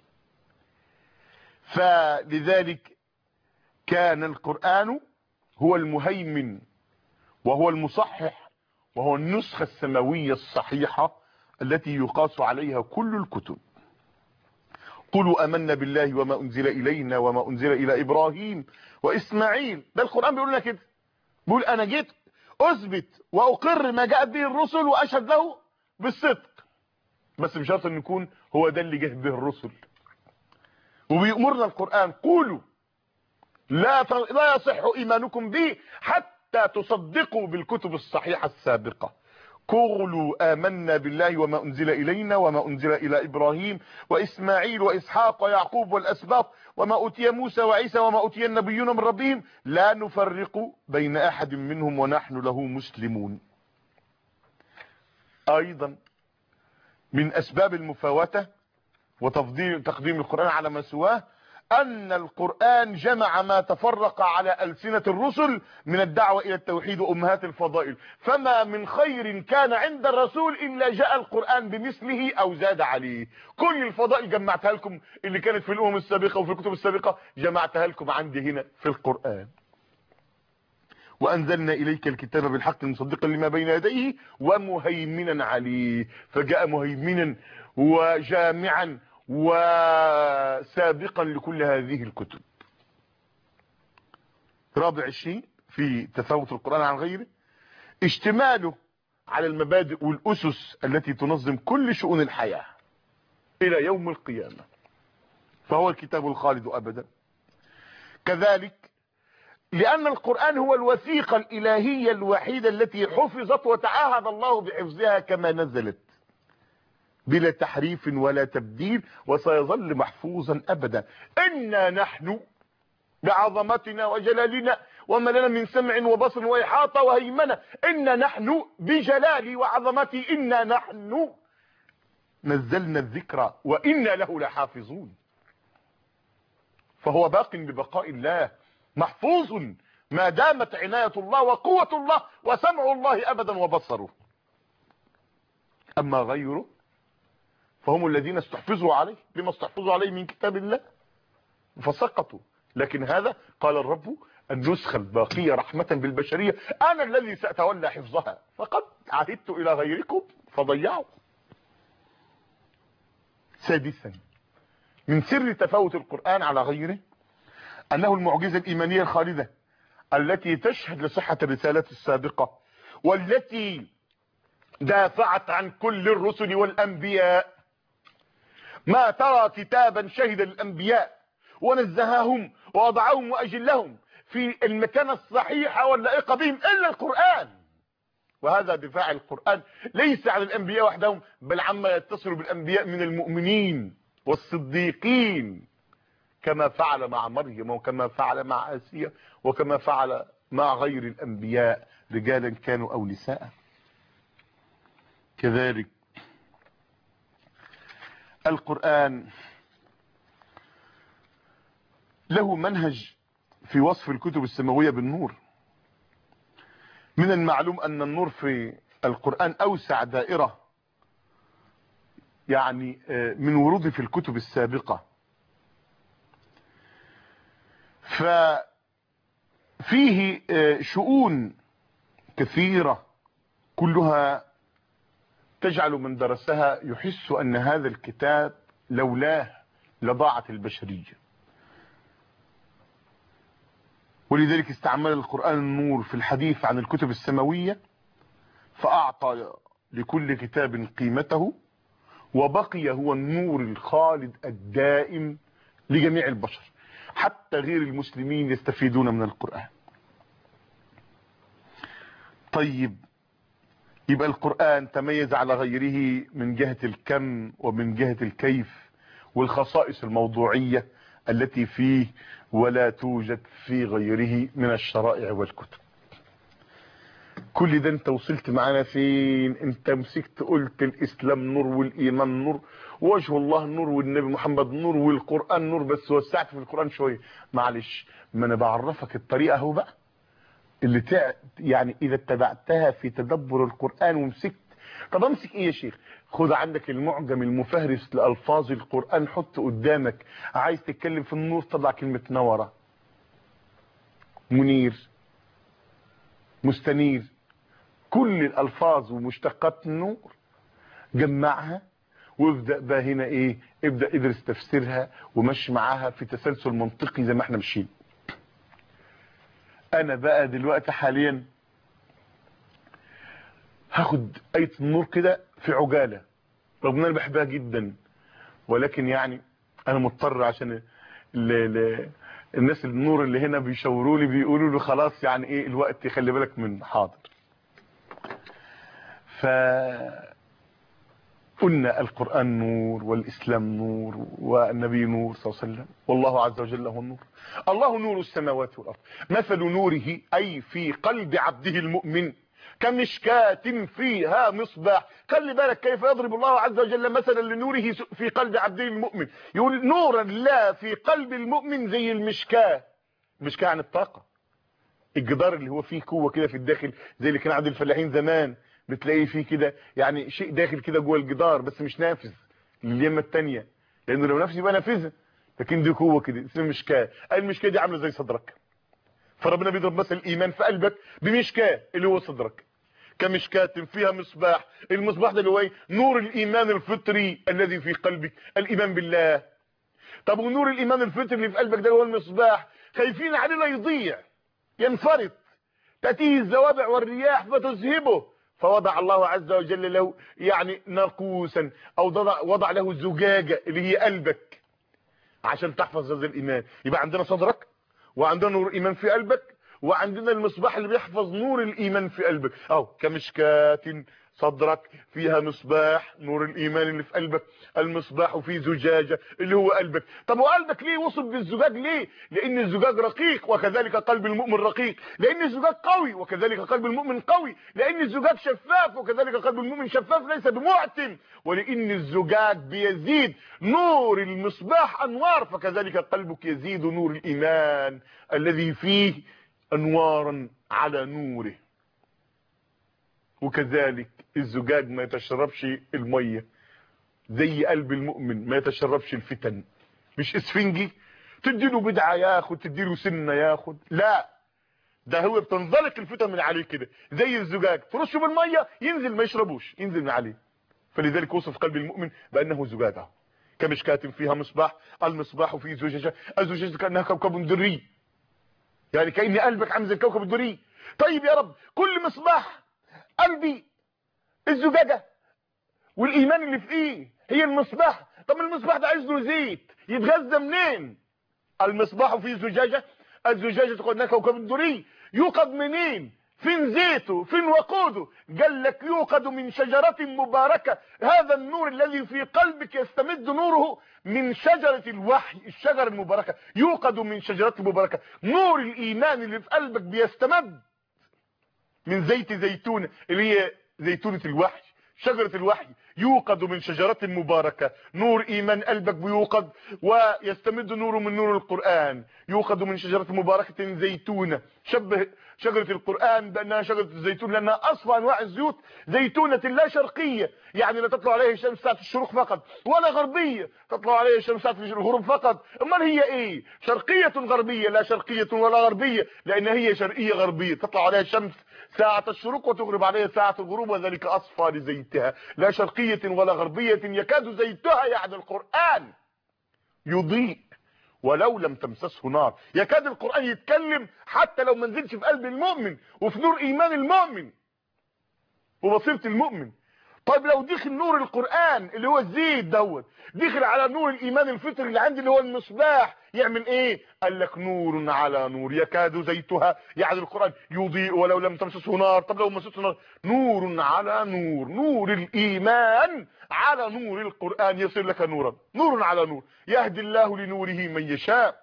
فلذلك كان القرآن هو المهيمن وهو المصحح وهو النسخة السماوية الصحيحة التي يقاس عليها كل الكتب. قولوا آمنا بالله وما أنزل إلينا وما أنزل إلى إبراهيم وإسماعيل. ده القرآن بيقول لنا كده، بيقول أنا جيت أثبت وأقر ما جاءت به الرسل وأشهد له بالصدق، بس بشرط أن يكون هو ده اللي جه به الرسل. وبيأمرنا القرآن قولوا لا يصح إيمانكم به حتى تصدقوا بالكتب الصحيحة السابقة. قولوا آمنا بالله وما أنزل إلينا وما أنزل إلى إبراهيم وإسماعيل وإسحاق ويعقوب والأسباط وما أوتي موسى وعيسى وما أوتي النبيون من ربهم لا نفرق بين أحد منهم ونحن له مسلمون. أيضا من أسباب المفاوتة وتفضيل تقديم القرآن على ما سواه أن القرآن جمع ما تفرق على ألسنة الرسل من الدعوة إلى التوحيد وأمهات الفضائل، فما من خير كان عند الرسول إلا جاء القرآن بمثله أو زاد عليه. كل الفضائل جمعتها لكم اللي كانت في الأمم السابقة وفي الكتب السابقة جمعتها لكم عندي هنا في القرآن. وأنزلنا إليك الكتاب بالحق مصدقا لما بين يديه ومهيمنا عليه، فجاء مهيمنا وجامعا وسابقا لكل هذه الكتب. رابع شيء في تفاوت القرآن عن غيره اشتماله على المبادئ والأسس التي تنظم كل شؤون الحياة إلى يوم القيامة، فهو الكتاب الخالد أبدا. كذلك لأن القرآن هو الوثيقة الإلهية الوحيدة التي حفظت وتعاهد الله بحفظها كما نزلت بلا تحريف ولا تبديل، وسيظل محفوظا أبدا. إنا نحن بعظمتنا وجلالنا وما لنا من سمع وبصر وإحاطة وهيمنة، إنا نحن بجلالي وعظمتي إنا نحن نزلنا الذكر وإنا له لحافظون. فهو باق ببقاء الله محفوظ ما دامت عناية الله وقوة الله وسمع الله أبدا وبصره. أما غيره فهم الذين استحفظوا عليه، لما استحفظوا عليه من كتاب الله فسقطوا. لكن هذا قال الرب: النسخة الباقية رحمة بالبشرية أنا الذي سأتولى حفظها، فقد عهدت إلى غيركم فضيعوا. سادسا، من سر تفاوت القرآن على غيره أنه المعجزة الإيمانية الخالدة التي تشهد لصحة الرسالات السابقة والتي دافعت عن كل الرسل والأنبياء. ما ترى كتابا شهد للأنبياء ونزههم ووضعهم وأجلهم في المكانة الصحيحة واللائقة بهم إلا القرآن. وهذا دفاع القرآن ليس عن الأنبياء وحدهم، بل عما يتصل بالأنبياء من المؤمنين والصديقين، كما فعل مع مريم وكما فعل مع آسيا وكما فعل مع غير الأنبياء رجالا كانوا أو نساء. كذلك القرآن له منهج في وصف الكتب السماوية بالنور. من المعلوم أن النور في القرآن أوسع دائرة يعني من وروده في الكتب السابقة، ففيه شؤون كثيرة كلها تجعل من درسها يحس أن هذا الكتاب لولاه لضاعت البشرية. ولذلك استعمل القرآن النور في الحديث عن الكتب السماوية، فأعطى لكل كتاب قيمته، وبقي هو النور الخالد الدائم لجميع البشر، حتى غير المسلمين يستفيدون من القرآن. طيب، يبقى القرآن تميز على غيره من جهة الكم ومن جهة الكيف والخصائص الموضوعية التي فيه ولا توجد في غيره من الشرائع والكتب. كل ده انت وصلت معانا فين؟ انت مسكت قلت الاسلام نور والايمان نور ووجه الله نور والنبي محمد نور والقرآن نور، بس وسعت في القرآن شوية. معلش، ما انا بعرفك الطريقة اهو بقى اللي يعني اذا اتبعتها في تدبر القرآن ومسكت. طب امسك ايه يا شيخ؟ خد عندك المعجم المفهرس لألفاظ القرآن، حط قدامك. عايز تتكلم في النور، طلع كلمة نورة، منير، مستنير، كل الألفاظ ومشتقات النور جمعها وابدأ بقى هنا ايه، ابدأ ادرس تفسيرها ومشي معاها في تسلسل منطقي زي ما احنا ماشيين. انا بقى دلوقتي حاليا هاخد آية النور كده في عجالة، رغم ان انا بحبها جدا، ولكن يعني انا مضطر عشان الناس النور اللي هنا بيشاوروا لي بيقولوا له خلاص يعني ايه الوقت، خلي بالك من حاضر. قلنا القرآن نور والإسلام نور والنبي نور صلى الله عليه وسلم، والله عز وجل هو النور. الله نور السماوات والأرض، مثل نوره أي في قلب عبده المؤمن كمشكاة فيها مصباح. خلي بالك كيف يضرب الله عز وجل مثلا لنوره في قلب عبده المؤمن. يقول نور الله في قلب المؤمن زي المشكاة. المشكاة عن الطاقة، الجدار اللي هو فيه قوة كده في الداخل، زي اللي كان عند الفلاحين زمان، بتلاقي فيه كده يعني شيء داخل كده جوه الجدار بس مش نافذ لليمه الثانيه، لانه لو نافذ يبقى نافذه، لكن دي قوه كده اسمها مشكاه. المشكاه دي عامله زي صدرك، فربنا بيضرب مثل الايمان في قلبك بمشكاه اللي هو صدرك، كمشكاة فيها مصباح. المصباح ده اللي هو نور الايمان الفطري الذي في قلبك، الايمان بالله. طب ونور الايمان الفطري اللي في قلبك ده هو المصباح، خايفين عليه لا يضيع ينفرط، تأتيه الزوابع والرياح فتذهبه، فوضع الله عز وجل له يعني ناقوسا او وضع له زجاجة اللي هي قلبك عشان تحفظ هذا الايمان. يبقى عندنا صدرك، وعندنا نور ايمان في قلبك، وعندنا المصباح اللي بيحفظ نور الايمان في قلبك. كمشكاة صدرك فيها مصباح نور الايمان اللي في قلبك، المصباح في زجاجة اللي هو قلبك. طب وقلبك ليه وصف بالزجاج؟ ليه؟ لان الزجاج رقيق وكذلك قلب المؤمن رقيق، لان الزجاج قوي وكذلك قلب المؤمن قوي، لان الزجاج شفاف وكذلك قلب المؤمن شفاف ليس بمعتم، ولان الزجاج بيزيد نور المصباح انوار، فكذلك قلبك يزيد نور الايمان الذي فيه انوارا على نوره. وكذلك الزجاج ما يتشربش المية، زي قلب المؤمن ما يتشربش الفتن. مش اسفنجي تديله بدعة ياخد، تديله سنة ياخد، لا، ده هو بتنزلق الفتن من عليه كده زي الزجاج، ترشه بالمية ينزل ما يشربوش، ينزل من عليه. فلذلك وصف قلب المؤمن بأنه زجاجة كمشكاة فيها مصباح، المصباح فيه زجاجة، الزجاجة كأنها كوكب دري، يعني كأن قلبك عامل زي الكوكب الدري. طيب يا رب، كل مصباح قلبي الزجاجة والإيمان اللي فيه هي المصباح. طب المصباح ده عايز له زيت، يتغذى منين؟ المصباح فيه زجاجة، الزجاجة كأنها كوكب الدري، يوقد منين؟ فين زيته؟ فين وقوده؟ قال لك يوقد من شجرة مباركة. هذا النور الذي في قلبك يستمد نوره من شجرة الوحي، الشجرة المباركة، يوقد من شجرة مباركة. نور الإيمان اللي في قلبك بيستمد من زيت زيتون اللي هي زيتونة الوحي، شجرة الوحي، يوقد من شجرة مباركة. نور إيمان قلبك بيوقد ويستمد نوره من نور القرآن، يوقد من شجرة مباركة زيتونة. شبه شجرة القرآن بأنها شجرة الزيتون لأنها أصفى أنواع الزيوت، زيتونة لا شرقية، يعني لا تطلع عليها الشمس ساعة الشروق فقط، ولا غربية تطلع عليها الشمس ساعة الغروب فقط. أمال هي إيه؟ شرقية غربية، لا شرقية ولا غربية، لأن هي شرقية غربية، تطلع عليها الشمس ساعة الشروق وتغرب عليها ساعة الغروب، وذلك أصفى لزيتها، لا شرقية ولا غربية يكاد زيتها، يعني القرآن يضيء ولو لم تمسسه نار. يكاد القرآن يتكلم حتى لو ما نزلش في قلب المؤمن وفي نور إيمان المؤمن وبصيرة المؤمن. طيب لو دخل نور القرآن اللي هو الزيت دوت دخل على نور الإيمان الفطري اللي عندي اللي هو المصباح، يعمل ايه؟ قال لك نور على نور يكاد زيتها، يعني القرآن يضيء ولو لم تمسسه نار. طب لو مسسه نار، نور على نور، نور الإيمان على نور القرآن يصير لك نورا، نور على نور. يهدي الله لنوره من يشاء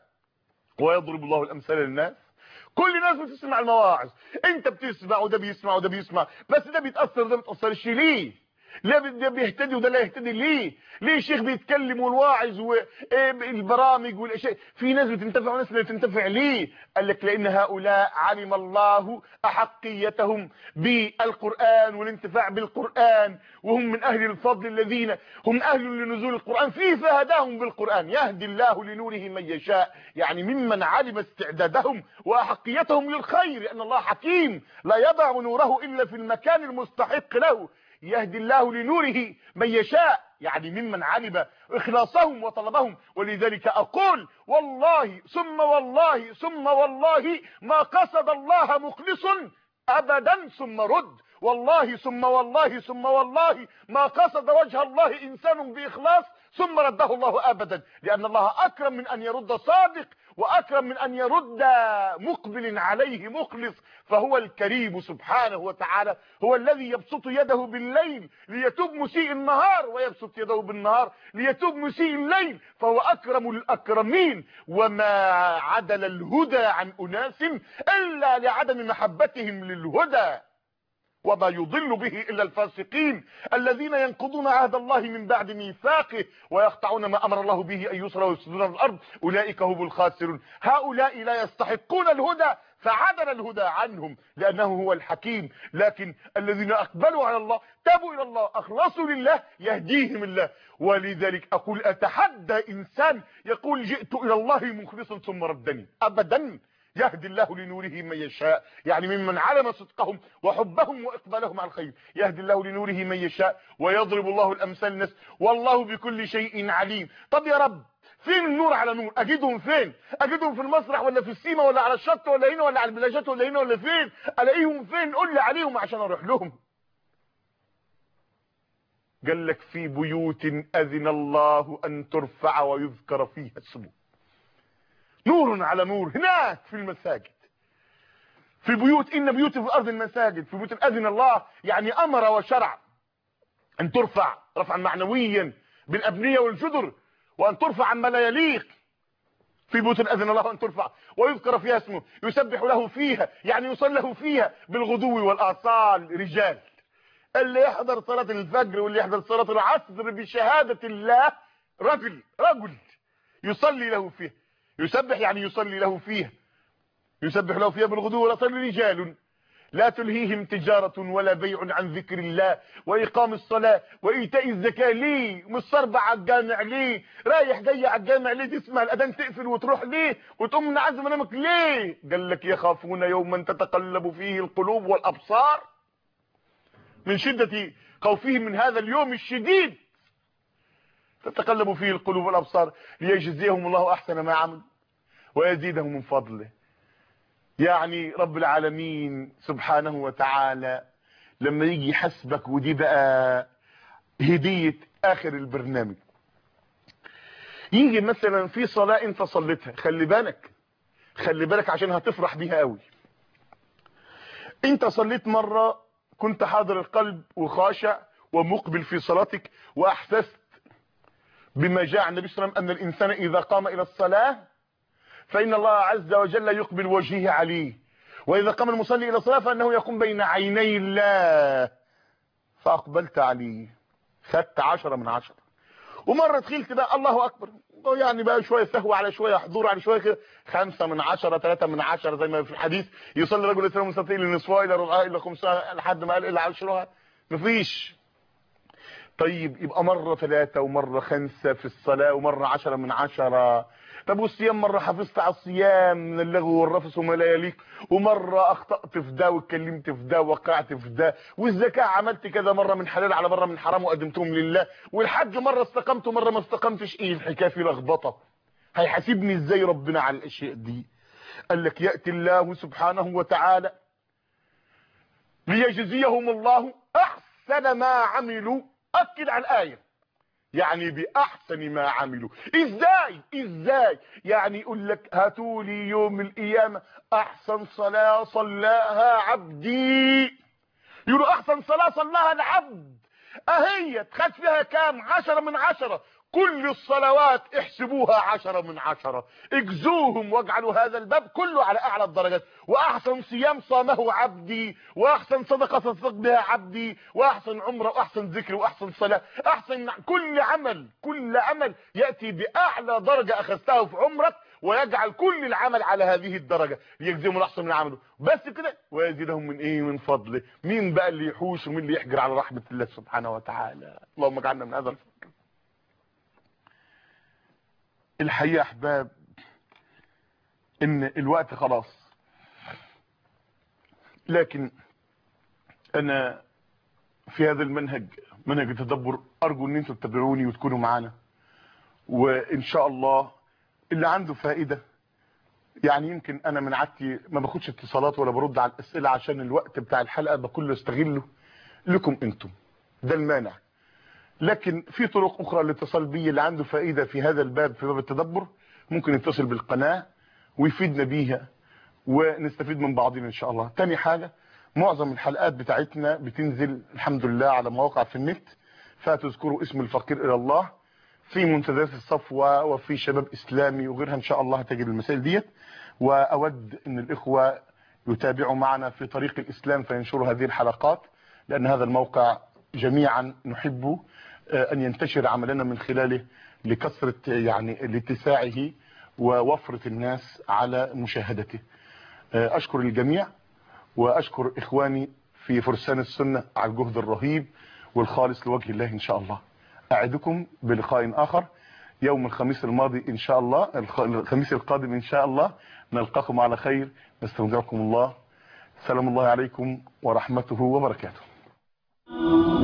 ويضرب الله الأمثال للناس. كل الناس بتسمع المواعظ، انت بتسمع وده بيسمع وده بيسمع، بس ده بيتأثر وده ما بيتأثرش ليه؟ لا ده بيهتدي وده لا يهتدي ليه؟ ليه الشيخ بيتكلم والواعظ والبرامج والاشياء في ناس بتنتفع وناس لا بتنتفع ليه؟ قال لك لان هؤلاء علم الله احقيتهم بالقرآن والانتفاع بالقرآن، وهم من اهل الفضل الذين هم اهل لنزول القرآن فيه، فهداهم بالقرآن. يهدي الله لنوره من يشاء، يعني ممن علم استعدادهم واحقيتهم للخير، لان الله حكيم لا يضع نوره الا في المكان المستحق له. يهدي الله لنوره من يشاء، يعني ممن علم إخلاصهم وطلبهم. ولذلك أقول والله ثم والله ثم والله ما قصد الله مخلص أبدا ثم رد، والله ثم والله ثم والله ما قصد وجه الله إنسان بإخلاص ثم رده الله أبدا، لأن الله أكرم من أن يرد صادق وأكرم من أن يرد مقبل عليه مخلص. فهو الكريم سبحانه وتعالى هو الذي يبسط يده بالليل ليتوب مسيء النهار، ويبسط يده بالنهار ليتوب مسيء الليل، فهو أكرم الأكرمين. وما عدل الهدى عن أناس إلا لعدم محبتهم للهدى، وما يضل به إلا الفاسقين الذين ينقضون عهد الله من بعد ميثاقه ويقطعون ما أمر الله به أن يوصل ويفسدون في الأرض، أولئك هم الخاسرون. هؤلاء لا يستحقون الهدى فعدل الهدى عنهم لأنه هو الحكيم، لكن الذين أقبلوا على الله تابوا إلى الله أخلصوا لله يهديهم الله. ولذلك أقول أتحدى إنسان يقول جئت إلى الله مخلصا ثم ردني، أبدا. يهدي الله لنوره من يشاء، يعني ممن علم صدقهم وحبهم وإقبالهم على الخير. يهدي الله لنوره من يشاء ويضرب الله الأمثال للناس والله بكل شيء عليم. طب يا رب فين النور على نور؟ اجدهم فين؟ اجدهم في المسرح ولا في السيما ولا على الشط ولا هنا ولا على البلاجات ولا هنا ولا فين؟ الاقيهم فين؟ قول لي عليهم عشان اروح لهم. قال لك في بيوت اذن الله ان ترفع ويذكر فيها اسمه. نور على نور هناك في المساجد، في بيوت، ان بيوت في الارض المساجد، في بيوت اذن الله يعني امر وشرع ان ترفع رفعا معنويا بالابنيه والجدر، وان ترفع عما لا يليق. في بيوت اذن الله ان ترفع ويذكر فيها اسمه يسبح له فيها، يعني يصلى له فيها بالغدو والاصال. رجال اللي يحضر صلاه الفجر واللي يحضر صلاه العصر بشهاده الله، رجل يصلي له فيها، يسبح يعني يصلي له فيها، يسبح له فيها بالغدو والاصال رجال لا تلهيهم تجارة ولا بيع عن ذكر الله وإقام الصلاة وإيتاء الزكاة. ليه متصربع على الجامع؟ ليه رايح جاي على الجامع؟ ليه تسمع الأذان تقفل وتروح؟ ليه وتقوم من عزم منامك؟ ليه؟ قال لك يخافون يوما تتقلب فيه القلوب والأبصار، من شدة خوفهم من هذا اليوم الشديد تتقلب فيه القلوب والأبصار ليجزيهم الله أحسن ما عملوا ويزيدهم من فضله. يعني رب العالمين سبحانه وتعالى لما يجي يحسبك، ودي بقى هدية آخر البرنامج، يجي مثلا في صلاة انت صليتها، خلي بالك عشان هتفرح بيها قوي. انت صليت مرة كنت حاضر القلب وخاشع ومقبل في صلاتك، واحسست بما جاء عن النبي صلى الله عليه وسلم ان الانسان اذا قام الى الصلاة فان الله عز وجل يقبل وجهه عليه، واذا قام المصلي الى الصلاة فانه يقوم بين عيني الله، فاقبلت عليه خدت 10 من 10. ومرة دخلت بقى الله اكبر، يعني بقى شوية سهو على شوية حضور على شوية كده، 5 من 10 3 من 10 زي ما في الحديث، يصلي رجل الاسلام مستطيل لنصفها الى ربعها الى خمسها لحد ما قال الى عشرها، مفيش. طيب يبقى مرة 3 ومرة 5 في الصلاة ومرة 10 من 10. طب والصيام مرة حافظت على الصيام من اللغو والرفث وما لا يليق، ومرة اخطأت في ده واتكلمت في ده ووقعت في ده، والزكاة عملت كذا مرة من حلال على مرة من حرام وقدمتهم لله، والحج مرة استقمت ومرة ما استقمتش. ايه الحكاية؟ في لخبطة. هيحاسبني ازاي ربنا على الاشياء دي؟ قال لك يأتي الله سبحانه وتعالى ليجزيهم الله احسن ما عملوا. اكد على الايه، يعني باحسن ما عملوا. ازاي يعني يقول لك هاتوا لي يوم القيامه احسن صلاه صلاها عبدي، يقولوا احسن صلاه صلاها العبد اهي خد فيها كام؟ 10 من 10. كل الصلوات احسبوها 10 من 10، اجزوهم واجعلوا هذا الباب كله على اعلى الدرجات. واحسن صيام صامه عبدي، واحسن صدقه تصدق بها عبدي، واحسن عمره، واحسن ذكر، واحسن صلاه، احسن كل عمل ياتي باعلى درجه اخذتها في عمرك، ويجعل كل العمل على هذه الدرجه ليجزيهم الاحسن من عمله. بس كده ويزيدهم من ايه؟ من فضله. مين بقى اللي يحوش ومين اللي يحجر على رحمه الله سبحانه وتعالى؟ اللهم اجعلنا من هذا الفضل. الحقيقه يا احباب ان الوقت خلاص، لكن انا في هذا المنهج، منهج التدبر، ارجو ان انتم تتابعوني وتكونوا معانا، وان شاء الله اللي عنده فائده. يعني يمكن انا من عادتي ما باخدش اتصالات ولا برد على الاسئله عشان الوقت بتاع الحلقه بكله استغله لكم انتم، ده المانع. لكن في طرق اخرى للاتصال بي، اللي عنده فائده في هذا الباب، في باب التدبر، ممكن يتصل بالقناه ويفيدنا بيها ونستفيد من بعضنا ان شاء الله. تاني حاجه، معظم الحلقات بتاعتنا بتنزل الحمد لله على مواقع في النت، فتذكروا اسم الفقير الى الله في منتديات الصفوه وفي شباب اسلامي وغيرها، ان شاء الله هتجد المسائل ديت. واود ان الاخوه يتابعوا معنا في طريق الاسلام فينشروا هذه الحلقات، لان هذا الموقع جميعا نحب ان ينتشر عملنا من خلاله لكثره يعني لاتساعه ووفره الناس على مشاهدته. اشكر الجميع واشكر اخواني في فرسان السنه على الجهد الرهيب والخالص لوجه الله ان شاء الله. اعدكم بلقاء اخر يوم الخميس الماضي ان شاء الله، الخميس القادم ان شاء الله نلقاكم على خير. نستودعكم الله. سلام الله عليكم ورحمته وبركاته.